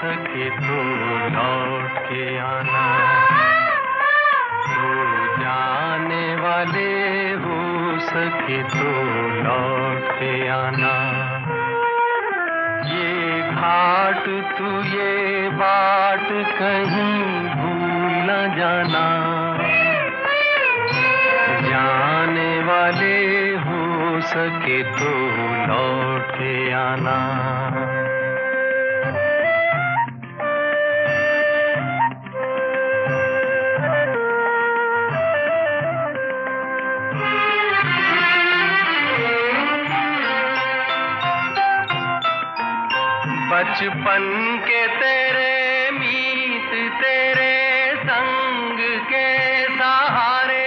सके तो लौट के आना। तू जाने वाले हो सके तो लौट के आना। ये घाट तू ये बाट कहीं भूल न जाना। जाने वाले हो सके तो लौट के आना। बचपन के तेरे मीत तेरे संग के सहारे,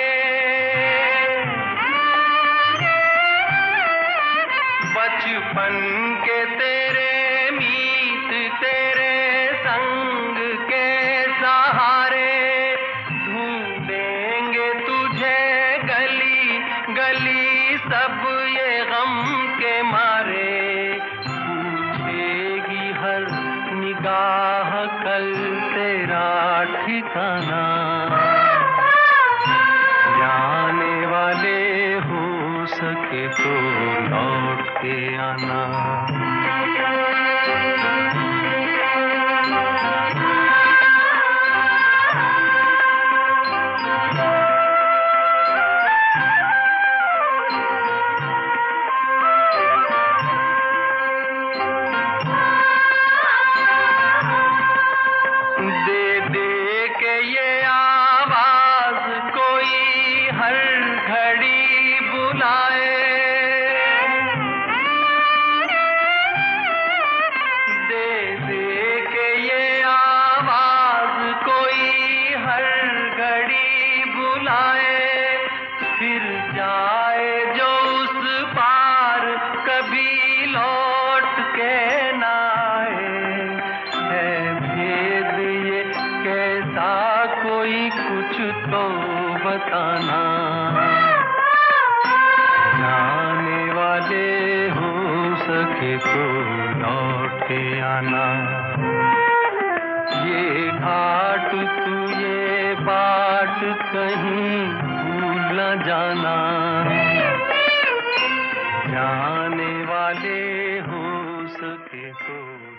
बचपन के तेरे मीत तेरे संग के सहारे, ढूंढेंगे तुझे गली गली सब ये गम के मारे। हर निगाह कल तेरा ठिकाना। जाने वाले हो सके तो लौट के आना। दे दे के ये आवाज कोई हर घड़ी बुलाए। दे दे के ये आवाज कोई हर घड़ी बुलाए। फिर जाए जो उस पार कभी लौट के ना कोई कुछ तो बताना। जाने वाले हो सके तो लौट के आना। ये घाट तू ये बाट कहीं भूल न जाना। जाने वाले हो सके तो